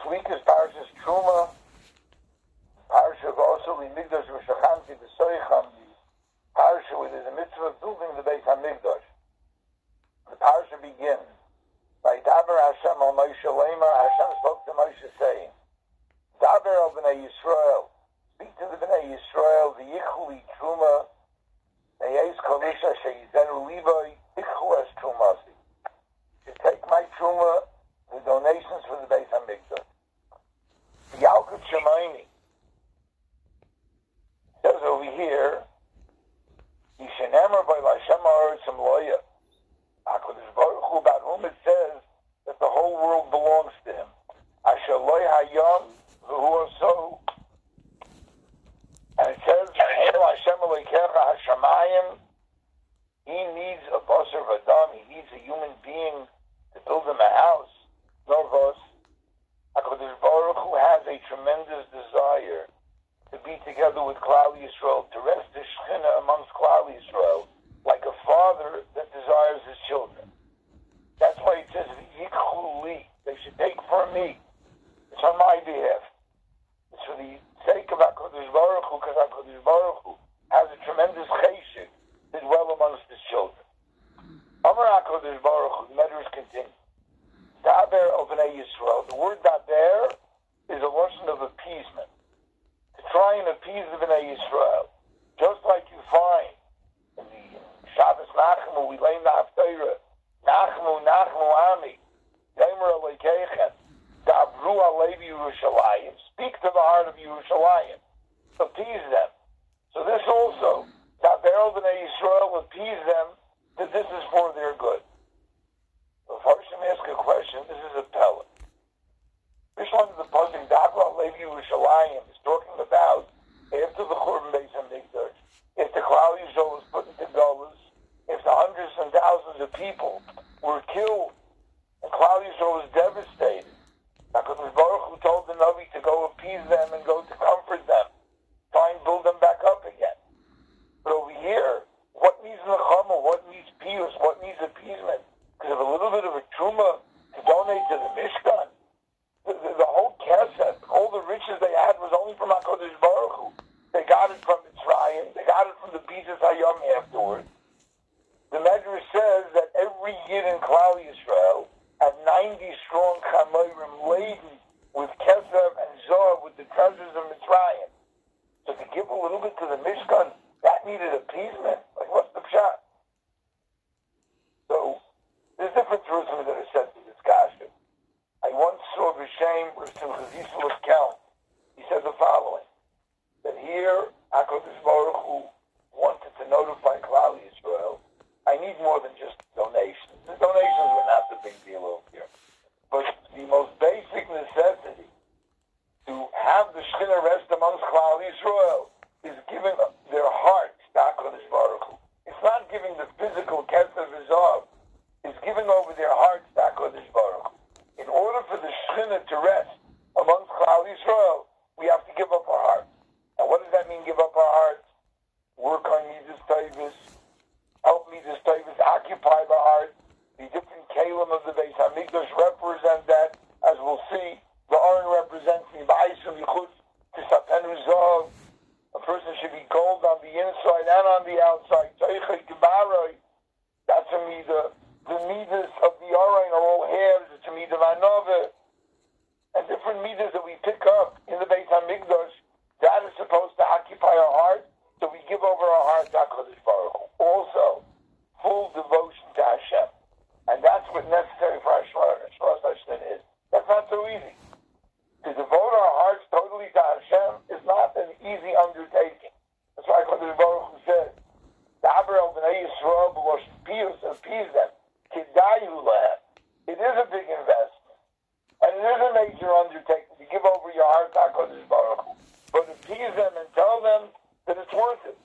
week is Parashas Truma. Parasha of also the Migdash V'Shachanti B'Soicham. The Parasha where there's a mitzvah of building the Beit HaMikdash. The Parasha begins by Daber Hashem al Moshe Lema. Hashem spoke to Moshe saying, Daber al Bnei Yisrael. Speak to the Bnei Yisrael. V'yichu li Truma. Ne'ez Kalisha She'yizenu Liboy. Yichu es Trumasi. To take my Truma, the donations for the Beit HaMikdash. The Yalkut Shemaini says over here, Yishenemer by Lashem Haaretzim Loya. HaKadosh Baruch Hu, about whom it says that the whole world belongs to him. Asher Loi Hayom V'hu Aso. And it says, Eno Hashem Elokecha Hashamayim. He needs a basar v'adam. He needs a human being to build him a house. Novos, HaKadosh Baruch Hu has a tremendous desire to be together with Klal Yisrael, to rest the Shekhinah amongst Klal Yisrael, like a father that desires his children. That's why it says, Yikhu li, they should take from me. It's on my behalf. It's for the sake of HaKadosh Baruch Hu, because HaKadosh Baruch Hu has a tremendous cheshik to dwell amongst his children. Amar HaKadosh Baruch Hu, the matters continue. Daber of Bnei Yisrael. The word Daber is a lesson of appeasement. To try and appease the Bnei Yisrael. Just like you find in the Shabbos Nachmu, we lay Nafteira, Nachmu, Ami, Yemer Alekeichem, Dabru Alevi Yerushalayim. Speak to the heart of Yerushalayim. Appease them. So this also, Daber of Bnei Yisrael, appease them that this is for their good. If Harshim asks a question, this is a pellet. This one is the puzzle. Dabra Levi Yerushalayim is talking about after the Churban Beis HaMikdash, if the Klal Yisrael was put into Golos, if the hundreds and thousands of people were killed, and Klal Yisrael was devastated, HaKadosh Baruch Hu told the Navi to go appease them and go to comfort them, try and build them back up again. But over here, what needs nechama? What needs pious? What needs appeasement? Because of a little bit of a truma to donate to the Mishkan. The whole Kesef, all the riches they had was only from HaKadosh Baruch Hu. They got it from Mitzrayim. They got it from the Bizas Hayom afterwards. The Medrash says that every Yid in Klal Yisrael had 90 strong chamayrim laden with Kesef and Zohar, with the treasures of Mitzrayim. So to give a little bit to the Mishkan, that needed appeasement. Like, what's the pshat? So, there's different truths that are said to this kasha. I once saw B'Shem with Simcha Zissel's account. He said the following, that here, HaKadosh Baruch Hu wanted to notify Klal Yisrael, I need more than just donations. The donations were not the big deal over here. But the most basic necessity to have the Shekhinah rest amongst Klal Yisrael is giving their hearts to HaKadosh Baruch Hu. It's not giving the physical kesef v'zav. It's giving over their hearts to HaKadosh Baruch Hu. In order for the Shekhinah to rest amongst Klal Yisrael, we have to give up our hearts. And what does that mean, give up our hearts? Work on Midas Taivas, help Midas Taivas, occupy the heart. The different kalim of the Beis HaMikdash represent that. As we'll see, the Aron represents the Ba'isum Yichutz to Sapenu Zav. A person should be gold on the inside and on the outside. Teichei Kibaroi, that's a midah. The midas of the Aron are all hairs. It's a midah of Anova. And different midas that we pick up in the Beit HaMikdash, that is supposed to occupy our heart, so we give over our heart to HaKadosh Baruch Hu. Also, full devotion to Hashem. And that's what necessary for Hashras Hashem is. That's not so easy. To devote our hearts totally to Hashem is not an easy undertaking. That's why HaKadosh Baruch Hu said, Daber el Bnei Yisrael b'losh piyus, appease them. Kidayu lehem. It is a big investment. And it is a major undertaking to give over your heart to HaKadosh Baruch Hu. But appease them and tell them that it's worth it.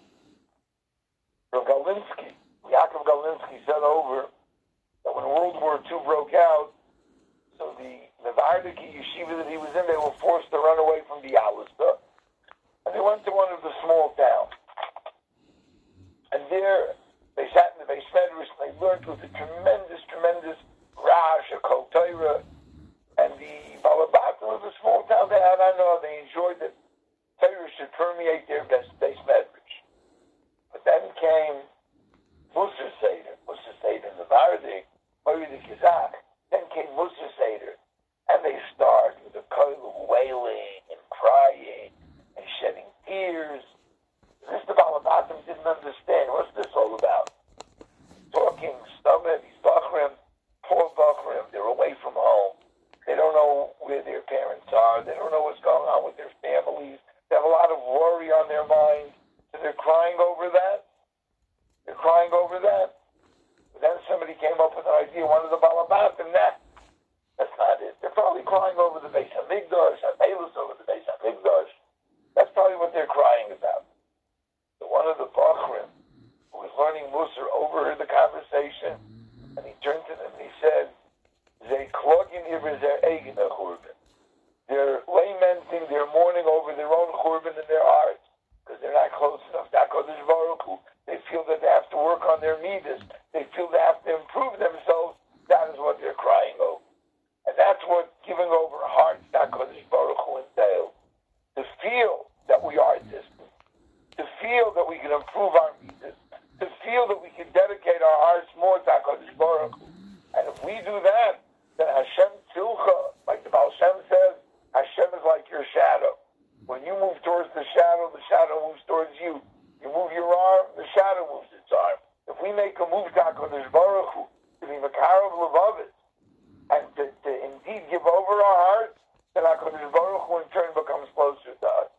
Rav Galinsky, Yaakov Galinsky said over that when World War II broke out, so the Vardiki yeshiva that he was in, they were forced to run away from the Alista. And they went to one of the small towns. And there, they sat in the Beis Medrash, and they learned with a tremendous rash, a Kol Torah, and the Balabat was a joy that Torah should permeate their base medrash. But then came Musar Seder in the Vardik, the Kizak. Then came Musar Seder, and they start with a koil of wailing and crying and shedding tears. This the Balabatim didn't understand. What's this all about? Talking, stomach, these Bachrim, poor Bachrim, they're away from home. They don't know where their parents are. They don't know what's going on with their families. They have a lot of worry on their mind. So they're crying over that. But then somebody came up with an idea, one of the Balabatim, that's not it. They're probably crying over the Beis HaMikdash, Amelus over the Beis HaMikdash. That's probably what they're crying about. So one of the Bachrim, who was learning Musar, overheard the conversation, and he turned to them and he said, They're lamenting, they're mourning over their own churban in their hearts, because they're not close enough to HaKadosh Baruch Hu. They feel that they have to work on their midas. They feel they have to improve themselves. That is what they're crying over. And that's what giving over hearts to HaKadosh Baruch Hu entails. To feel that we are distant. To feel that we can improve our midas. To feel that we can dedicate our hearts more to HaKadosh Baruch Hu. And if we do that, then Hashem Tzilcha, like the Baal Shem says, Hashem is like your shadow. When you move towards the shadow moves towards you. You move your arm, the shadow moves its arm. If we make a move to HaKadosh Baruch Hu, to be Makarav Levavit, and to indeed give over our hearts, then HaKadosh Baruch Hu in turn becomes closer to us.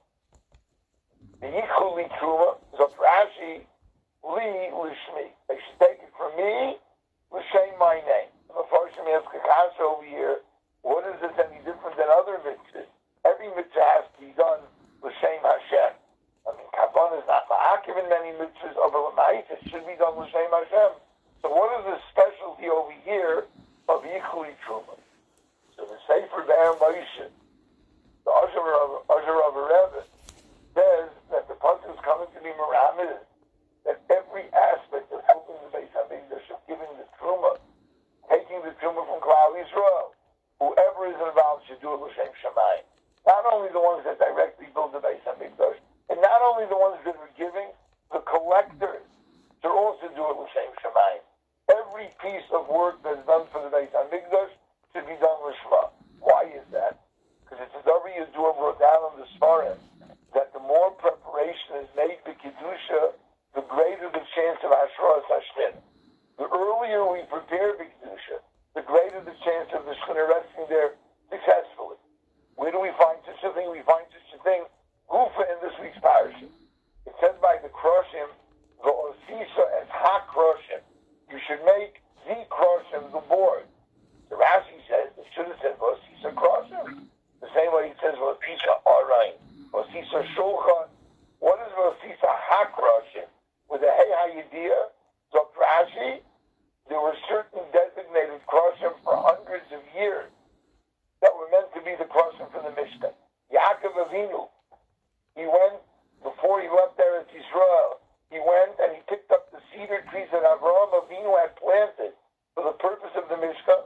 The Yichul Li Truma, Zot Rashi, Li Lishmi. They should take it from me, L'Shem my name. The Mepharshim ask a kasha over here, what is this any different than other mitzvahs? Every mitzvah has to be done L'Shem Hashem. I mean, Kabbalah is not ma'akiv in many mitzvahs of Elamait. It should be done L'Shem Hashem. So what is the specialty over here of Yichuli Truma? So the Sefer Be'er Moshe, the Azhar of Rebbe, says that the pasuk is coming to be meramed, that every aspect of helping the Beis HaMikdash, of giving the Truma, taking the Truma from Klal Yisrael, whoever is involved should do it L'Shem Shamayim. Not only the ones that directly build the Beis HaMikdash, and not only the ones that are giving, the collectors should also do it L'Shem Shamayim. Every piece of work that's done for the Beis HaMikdash should be done L'Shma. Why is that? Because it's a W Yadua brought down in the Sfarim that the more preparation is made for Kedusha, the greater the chance of Hashras Hashtin. The earlier we prepare for Kedusha, the greater the chance of the Shekhinah resting there successfully. Where do we find such a thing? We find such a thing, Gufa, in this week's parashah. It says by the Kroshim, the Osisa as Ha-Kroshim. You should make the Kroshim the board. The Rashi says, it should have said Osisa Kroshim. The same way it says Osisa Arain, Osisa Shulchan. What is Osisa Ha-Kroshim? With a Hey Hayidiyah, so Rashi, there were certain designated Kroshim for hundreds of years that were meant to be the Kroshim for the Mishkan. Yaakov Avinu, he went, before he left Eretz Yisrael, he went and he picked up the cedar trees that Avraham Avinu had planted for the purpose of the Mishkan.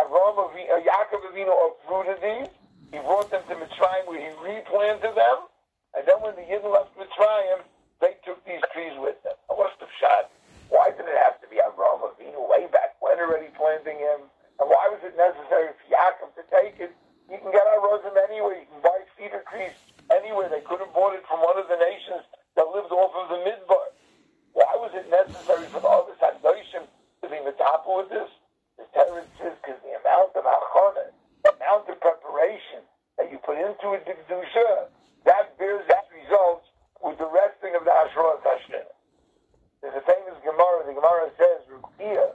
Yaakov Avinu uprooted these, he brought them to Mitzrayim where he replanted them, and then when the Yidden left Mitzrayim, they took these trees with them. What's the shot? Why did it have to be Avraham Avinu way back when already planting him? And why was it necessary for Yaakov to take it? You can get our rosin anywhere. You can buy cedar trees anywhere. They could have bought it from one of the nations that lived off of the Midbar. Why was it necessary for the other Saddoshim to be metapel with this? The Torah says because the amount of hachana, the amount of preparation that you put into a Kedusha, that bears its results with the resting of the Hashras Hashem. There's a famous Gemara. The Gemara says, Ruchia,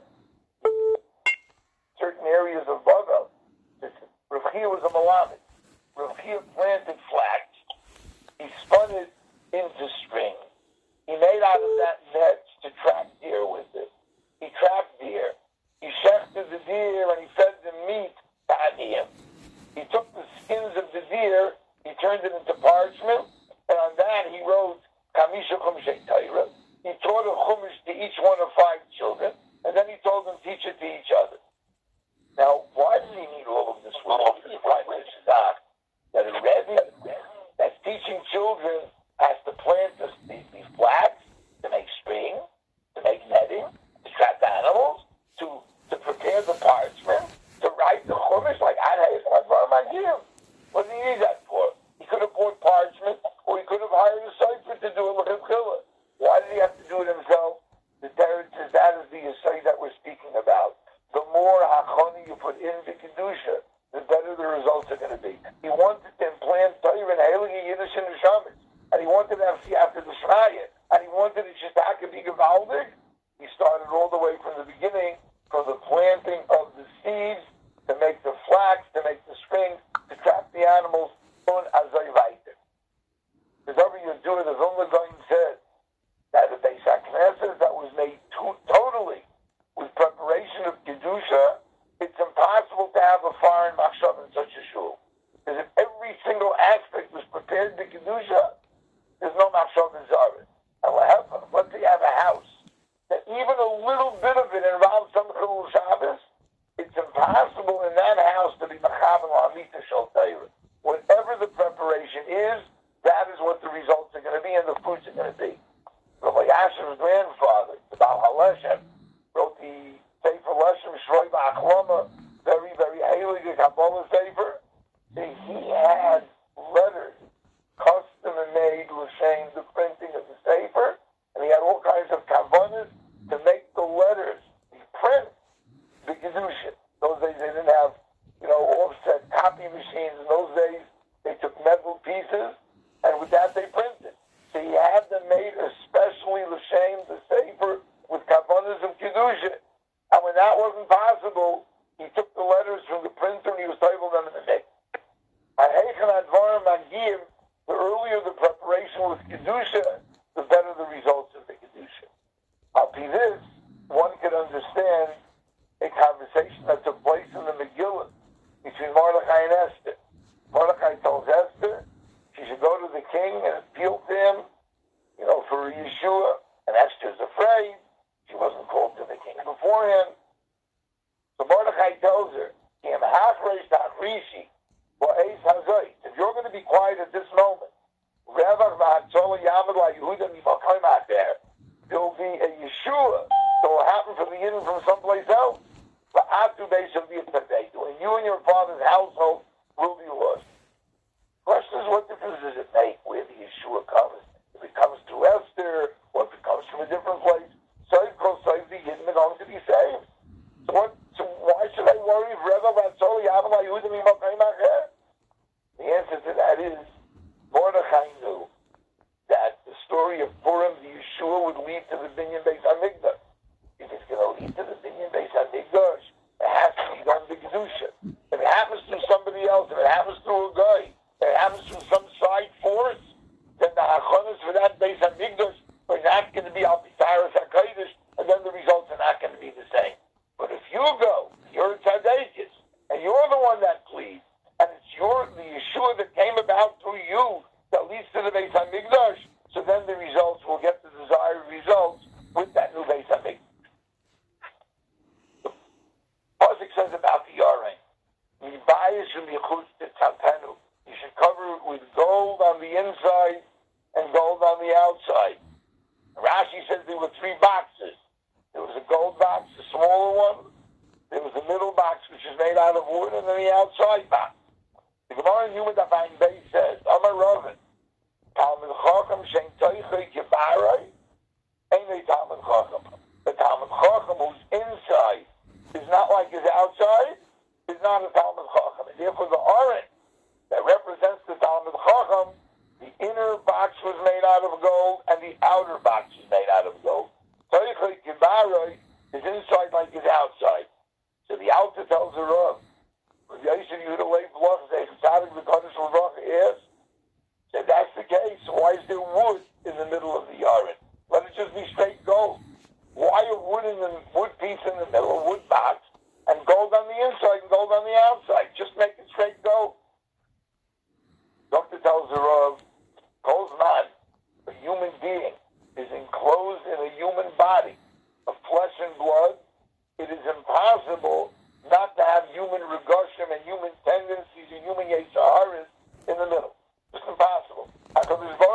certain areas of Bavel, Ruchia was a Malamed. Ruchia planted flax. He spun it into string. He made out of that nets to trap deer with it. He trapped deer. He shechted the deer and he fed the meat to Aniyim. He took the skins of the deer, he turned it into parchment, and on that he wrote Kamisha Chumshei Torah. He taught a chumash to each one of 5 children, and then he told them teach it to each other. Now, why does he need all of this work? He finds this stock that a Rebbe that's children has to plant the flax to make string, to make netting, to trap animals, to prepare the parchment, to write the chumash like what did he need that for? He could have bought parchment, or he could have hired a cipher to do it with Chila. Why did he have to do it himself? The Teretz says that is the Yisai that we're speaking about. The more hachoni you put in the kedusha, the better the results are going to be. He wanted to implant Torah and Heilige Yiddish in the Shabbos, and he wanted to have after the Shmaya, and he wanted it just to be gewaldig. He started all the way from the beginning, from the planting of the seeds, to make the flax, to make the string, to trap the animals, on azay weiter. Because over Yeshua, the Vilna Gaon said that the Beis HaKnesses that was made totally with preparation of Kedusha, it's impossible to have a foreign machshav in such a shul. Because if every single aspect was prepared to Kedusha, there's no machshav in Zaret. And let's say you have a house that even a little bit of it involves some Chilul Shabbos, it's impossible in that house to be Mechaber L'Amita Shel Torah. Whatever the preparation is, that is what the results are going to be and the fruits are going to be. Rabbi Yashim's grandfather, the Baal HaLeshem, wrote the Sefer Leshem Shroi Ba'achlama, very, very heilige Kabbalah Sefer. See, he had letters, custom and made, l'shem the printing of the Sefer, and he had all kinds of kavanas to make the letters, the print, the Kedusha. Those days they didn't have, offset copy machines. In those days, they took metal pieces, and with that they printed. So he had them made especially l'shem the Sefer with kavanas of Kedusha. And when that wasn't possible, he took the letters from the printer and he was typing them in the mix. The earlier the preparation with Kedusha, the better the results of the Kedusha. Up to this, one can understand a conversation that took place in the Megillah between Mordechai and Esther. Mordechai tells Esther she should go to the king and appeal to him, for Yeshua, and Esther's afraid. She wasn't called to the king beforehand. So Mordechai tells her, if you're going to be quiet at this moment, there will be a Yeshua that will happen from the Yidden from someplace else. And you and your father's household will be lost. The question is, what difference does it make where the Yeshua comes? If it comes through Esther, or if it comes from a different place, the Yidden are going to be saved. So why should I worry if the answer to that is, Mordechai knew that the story of Purim, the Yeshua, would lead to the Binyan Beis HaMikdash. If it's going to lead to the Binyan Beis HaMikdash, it has to be done to Kedusha. If it happens through somebody else, if it happens through a guy, if it happens through some side force, then the hachonis for that Beis HaMikdash are not going to be Al-Pitaras HaKadosh, and then the results are not going to be the same. But if you go, you're a Tzadekis, and you're the one that pleads, and it's the Yeshua that came about through you that leads to the Beis HaMikdash, so then the results will get the desired results with that new Beis HaMikdash. The Pasuk says about the Yarein, you should cover it with gold on the inside and gold on the outside. Rashi says there were 3 boxes. There was a gold box, the smaller one. There was a middle box, which is made out of wood, and then the outside box. The Gemara in Yuma Daf Ayin Beis says, Amar Raven, Talmud Chacham Shein Toichei Kibaroi, Einei Talmud Chacham. The Talmud Chacham who's inside is not like his outside, is not a Talmud Chacham. And therefore the Aron that represents the Talmud Chacham, the inner box was made out of gold, and the outer box was made out of gold. Toichei Kibaroi is inside like his outside. So the Alta tells the Rav, said that's the case. Why is there wood in the middle of the Yarin? Let it just be straight gold. Why a wood piece in the middle, a wood box, and gold on the inside and gold on the outside? Just make it straight gold. Doctor tells the Rav, Kozman, a human being, is enclosed in a human body of flesh and blood. It is impossible not to have human regushim and human tendencies and human yetzaharas in the middle. It's impossible. HaKadosh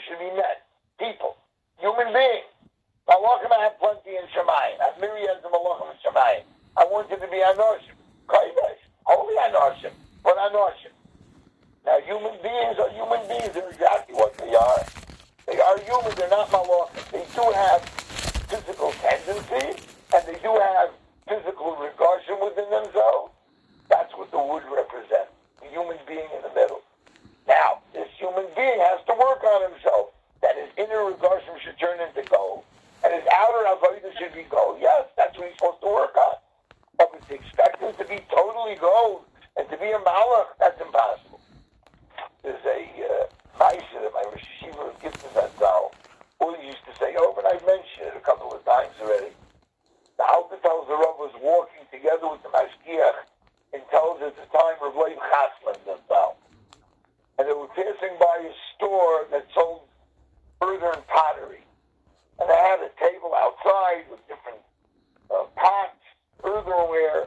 should be met. People, human beings. Malachim I have plenty in Shemayim. I have myriads of malachim in Shemayim. I want it to be Anoshim. Kodesh, holy Anoshim, but Anoshim. Now, human beings are human beings. They're exactly what they are. They are human. They're not malachim. They do have physical tendencies, and they do have physical regression within themselves. That's what the wood represents. The human being in the middle. Now, this human being has to work on himself. That his inner regression should turn into gold. And his outer avodah should be gold. Yes, that's what he's supposed to work on. But to expect him to be totally gold and to be a malach, that's impossible. There's a Maisha that my Rosh Yeshiva gives to that doll. All he used to say over, and I've mentioned it a couple of times already. The Alter tells the Rav was walking together with the Mashgiach and tells at the time of Leib Chasman themselves. And they were passing by a store that sold earthen pottery. And they had a table outside with different pots, earthenware.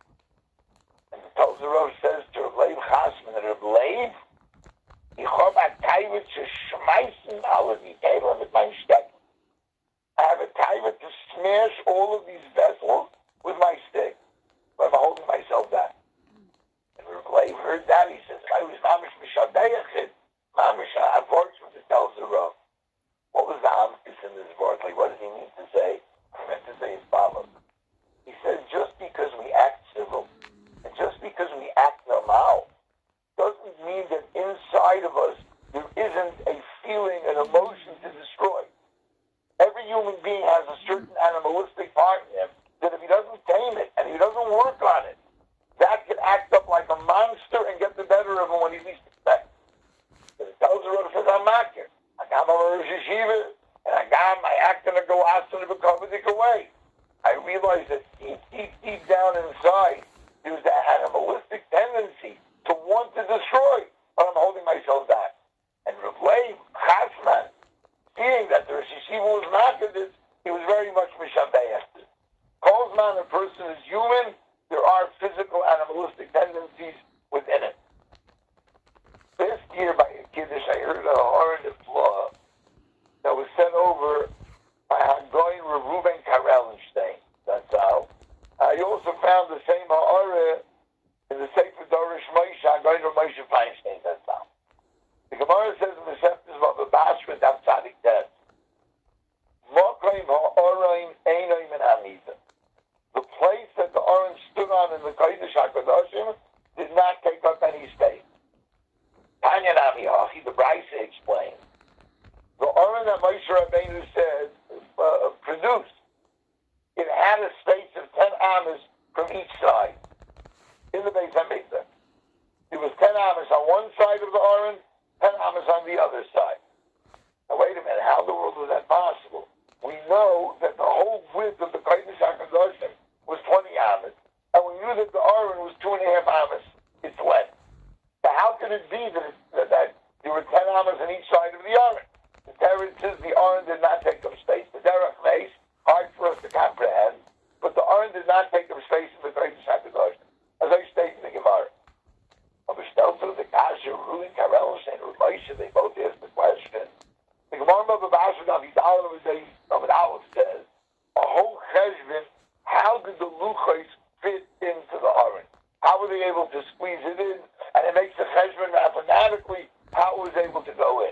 And the Tozer Rav says to Leib Chasman, that Leib, ich habe a taiva to schmeißen alle die Teile mit meinem Stecken. I have a taiva to smash all of these vessels with my stick. But I'm holding myself back. And Leib heard that. He says, I was mamish mishadeachid. Mamish, I've worked with the Tozer Rav. What was the amkus in this word? Like, what did he mean to say? He meant to say as follows. He says, just because we act civil, and just because we act normal, doesn't mean that inside of us there isn't a feeling, an emotion to destroy. Every human being has a certain animalistic part in him that if he doesn't tame it and he doesn't work on it, that can act up like a monster and get the better of him when he least expects. It tells the Rav says, I'm makir. I got my Rosh Yeshiva, and I got my acting to go out to the B'Kovadik away. I realized that deep down inside, there's that animalistic tendency to want to destroy, but I'm holding myself back. And Rav Leib Chasman, seeing that the Rosh Yeshiva was not good, he was very much mishabeach. Calls man a person is human, there are physical animalistic tendencies within it. This year by a Kiddush, I heard a horrid law that was sent over by Hangoin Rav Ruben Karelstein. That's how. I also found the same ha'ara in the Sefer Dorish Moshe, Hangoin Rav Moshe Feinstein. That's how. The Gemara says in the Seftes Bava Basra, Daf Tzadik Tes, Mokoim ha'araim einoim and hamida. The place that the Aron stood on in the Kodesh HaKadoshim did not take up any space. Tanya Nami Hachi, the Brisa explains. The Aron that Moshe Rabbeinu said, produced, it had a space of 10 amas from each side in the Beis HaMikdash. There was 10 amas on one side of the Aron, 10 amas on the other side. Now wait a minute, how in the world is that possible? We know that the whole width of the Kodesh HaKadoshim was 20 amas, and we knew that the Aron was 2.5 amas its length. So how could it be that there were 10 amas on each side of the Aron? The Torah says the Aron did not take up space. The Derech Meis, hard for us to comprehend, but the Aron did not take up space in the Kodesh HaKadoshim, as I state in the Gemara. Abishtelzu, the Kasha, Ruben Karelstein, and Moshe, they both asked the question. The Gemara of Abashad on the Aleph says, a whole cheshbon, how did the Luchos fit into the Aron? How were they able to squeeze it in? And it makes the cheshbon mathematically how it was able to go in.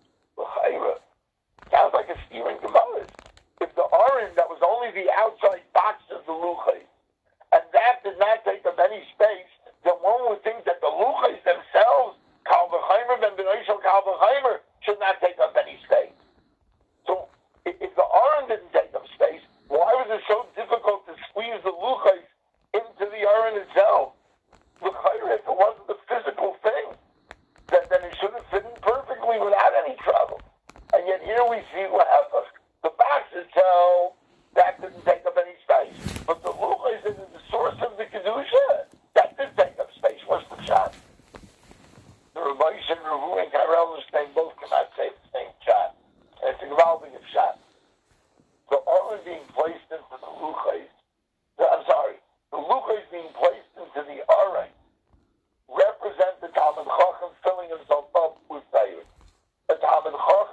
Sounds like a steering Gemara. If the Aron that was only the outside box of the Luchos, and that did not take up any space, then one would think that the Luchos themselves, Kal V'Chaimer, Ben B'Noishel Kal V'Chaimer, should not take up any space. So, if the Aron didn't take up space, why was it so difficult to squeeze the Luchos into the Aron itself? If it wasn't the physical thing, then it should have fit in perfectly without any trouble. And yet here we see what happened. The box itself, that didn't take up any space. But the Luchos is the source of the Kedusha. That did take up space. What's the shot? The Rabbis and Ravu and Karelstein both cannot say the same shot. And it's a Gvaldig shot. The Aron being placed into the Luchos, the Luchos being placed into the Aron represent the Talmud Chacham filling himself up with Torah. The Talmud Chacham is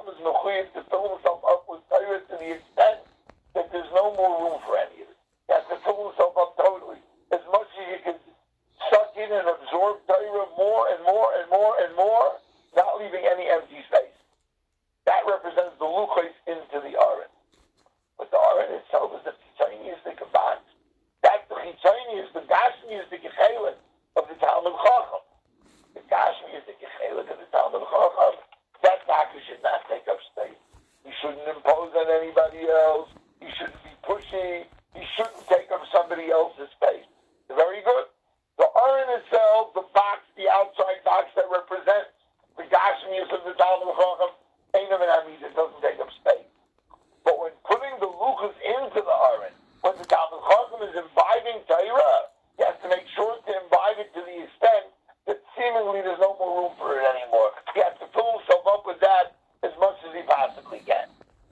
Luchim to fill himself up with Torah to the extent that there's no more room for any of it. He has to fill himself up totally. As much as you can suck in and absorb Torah more and more and more and more, not leaving any empty space. That represents the Luchos into the Aron. But the Aron itself is the Chitzoni, is the Kabbalah. That the Chitzoni is the Gashmi, is the Gechelik of the Talmud Chacham. The Gashmi is the Gechelik of the Talmud Chacham. That doctor should not take up space. He shouldn't impose on anybody else. He shouldn't be pushy. He shouldn't take up somebody else's space. Very good. The Aron itself, the box, the outside box that represents the Gashmi of the Talmud Chacham, ain't of an Amid, it doesn't take up space. But when putting the Luchos into the Aron, when the Talmud Chacham is imbibing Torah, he has to make sure to imbibe it to the extent that seemingly there's no more room for it anymore. He has to fill himself up with that as much as he possibly can.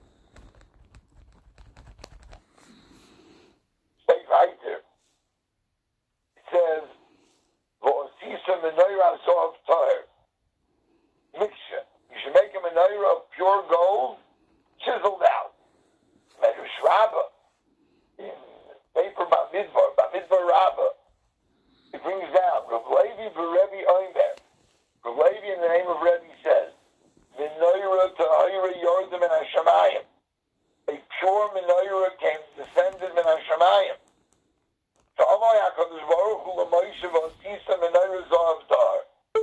Stay right there. It says, "V'osisa menorah sof tahor." Mixture. You should make a menorah of pure gold, chiseled out. Medrash Rabbah, in paper Bamidbar Rabbah, it brings down, Rav Levi v'Rebbe Oimer. Rav Levi, in the name of Rebbe, says, "Menorah tahora yordim min hashamayim." A pure menorah came descended min hashamayim. So Amay HaKadosh Baruch Hu l'Moshe v'osisa menorah zohav tahor.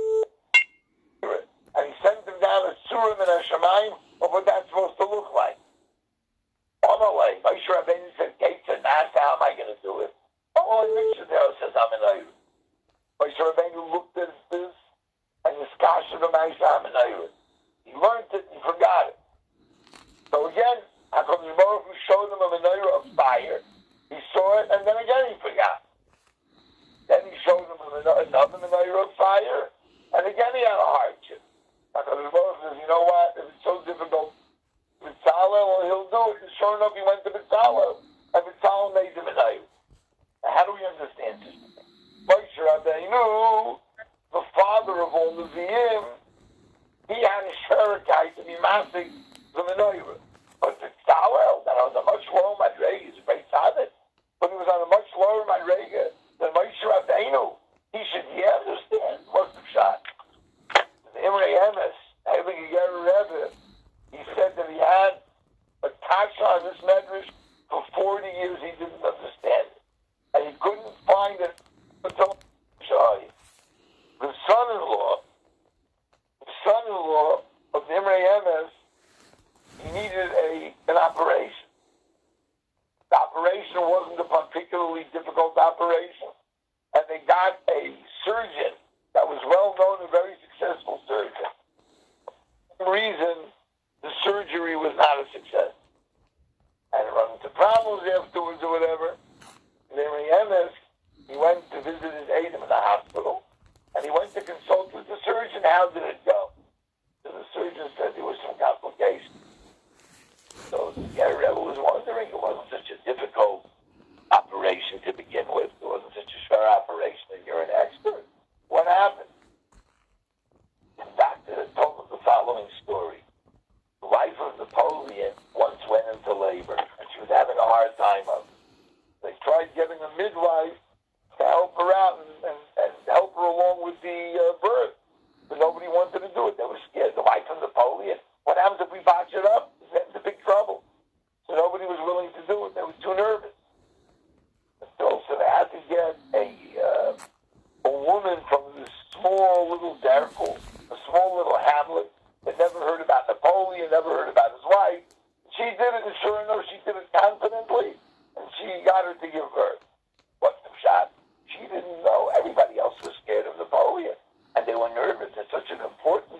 And he sent him down a surah min hashamayim of what that's supposed to look like. On the way, Moshe Rabbeinu said, "Gates and Nasa, how am I going to do it?" Oh, Moshe there says, "I'm an Eirus." Moshe Rabbeinu looked at this, and the Skash of the Moshe, I'm an Eirus. He learned it and forgot it. So again, HaKadosh Baruch Hu showed him a menorah of fire. He saw it, and then again he forgot. Then he showed him another menorah of fire, and again he had a hardship. HaKadosh Baruch Hu says, "You know what? If it's so difficult, B'Tzalel, well, he'll do it." And sure enough, he went to B'Tzalel, and B'Tzalel made him an Eirus. How do we understand this? Moshe Rabbeinu, the father of all the Nevi'im, he had a sherikai to be masig the menorah. But B'Tzalel, that was a much lower madrega, he's a great tzaddik, but he was on a much lower madrega than Moshe Rabbeinu. He understand. What's the shot? The Imrei Emes, Heilige Ger Rebbe, he said that he had a kasha on this medrash for 40 years. He didn't understand it, and he couldn't find it until the son-in-law of the Imrei Emes, he needed an operation. The operation wasn't a particularly difficult operation, and they got a surgeon that was well known, a very successful surgeon. For some reason, the surgery was not a success. And run into problems afterwards or whatever. And then Emes, he went to visit his Adam in the hospital, and he went to consult with the surgeon. How did it go? So the surgeon said there was some complications. So the Rebbe was wondering, it wasn't such a difficult operation to begin with. It wasn't such a sure operation, and you're an expert. What happened? The doctor told him the following story. The wife of Napoleon once went into labor, and she was having a hard time of it. They tried getting a midwife to help her out and help her along with the birth, but nobody wanted to do it. They were scared. The wife of Napoleon, what happens if we botch it up? It's in big trouble. So nobody was willing to do it. They were too nervous. So they had to get a woman from this small little derkel, a small little hamlet that never heard about Napoleon, never heard about his wife. She did it, and sure enough, she did it confidently, and she got her to give birth. What's the shot? She didn't know. Everybody else was scared of Napoleon, and they were nervous. It's such an important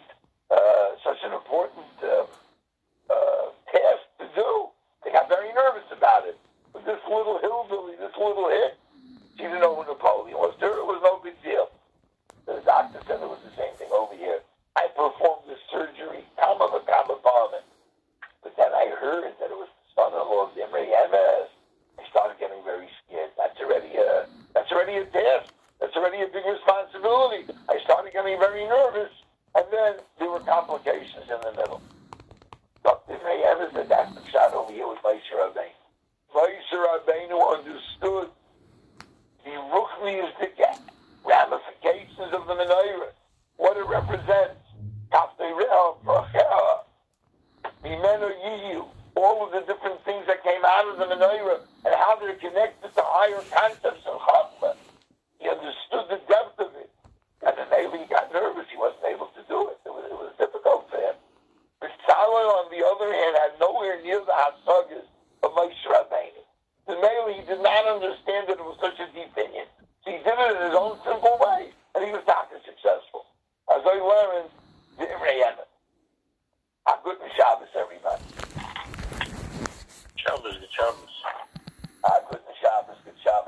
task to do. They got very nervous about it. But this little hillbilly, this little hick, she didn't know who Napoleon was. To her, it was no big deal. The doctor said it was the same thing over here. I performed this surgery, comma, but then I heard that it was the son-in-law of the Imrei Emes. I started getting very scared. That's already a task. That's already a big responsibility. I started getting very nervous, and then there were complications in the middle. Dr. never said that's the shot over here with Moshe Rabbeinu. Moshe Rabbeinu understood the ruchniistic ramifications of the menorah, what it represents. All of the different things that came out of the menorah and how they're connected to higher concepts of Chachma. He understood the depth of it. And then maybe he got nervous. He wasn't able to do it. It was difficult for him. Bezalel, on the other hand, had nowhere near the hasagas of Moshe Rabbeinu. The Mele, he did not understand that it was such a deep opinion. So he did it in his own simple way, and he was not successful. As I learned, the Yemen. A good Shabbos, everybody. Shabbos, good Shabbos.